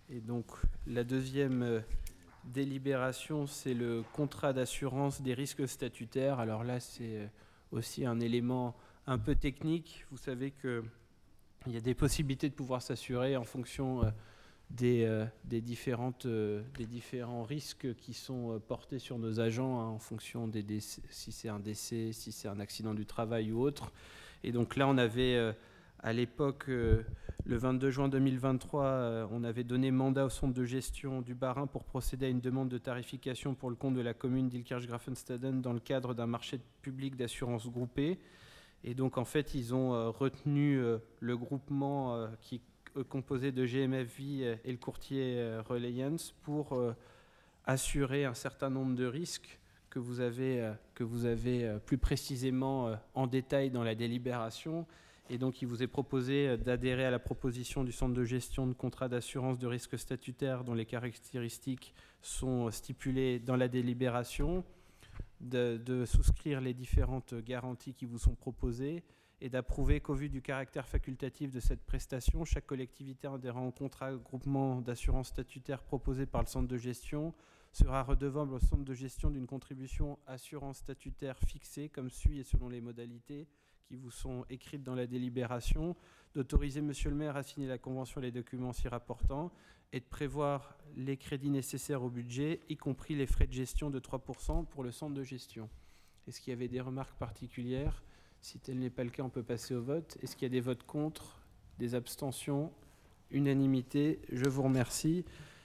Et donc, la deuxième délibération, c'est le contrat d'assurance des risques statutaires. Alors là, c'est aussi un élément un peu technique. Vous savez qu'il y a des possibilités de pouvoir s'assurer en fonction des différents risques qui sont portés sur nos agents, en fonction des décès, si c'est un décès, si c'est un accident du travail ou autre. Et donc là, on avait à l'époque, le 22 juin 2023, on avait donné mandat au centre de gestion du Bas-Rhin pour procéder à une demande de tarification pour le compte de la commune d'Ilkirch-Grafenstaden dans le cadre d'un marché public d'assurance groupée. Et donc, en fait, ils ont retenu le groupement qui est composé de GMF Vie et le courtier Reliance pour assurer un certain nombre de risques que vous avez plus précisément en détail dans la délibération. Et donc, il vous est proposé d'adhérer à la proposition du centre de gestion de contrat d'assurance de risque statutaire dont les caractéristiques sont stipulées dans la délibération, de souscrire les différentes garanties qui vous sont proposées et d'approuver qu'au vu du caractère facultatif de cette prestation, chaque collectivité adhérant au contrat groupement d'assurance statutaire proposé par le centre de gestion sera redevable au centre de gestion d'une contribution assurance statutaire fixée comme suit et selon les modalités qui vous sont écrites dans la délibération, d'autoriser Monsieur le maire à signer la convention et les documents s'y rapportant et de prévoir les crédits nécessaires au budget, y compris les frais de gestion de 3% pour le centre de gestion. Est-ce qu'il y avait des remarques particulières ? Si tel n'est pas le cas, on peut passer au vote. Est-ce qu'il y a des votes contre ? Des abstentions ? Unanimité ? Je vous remercie.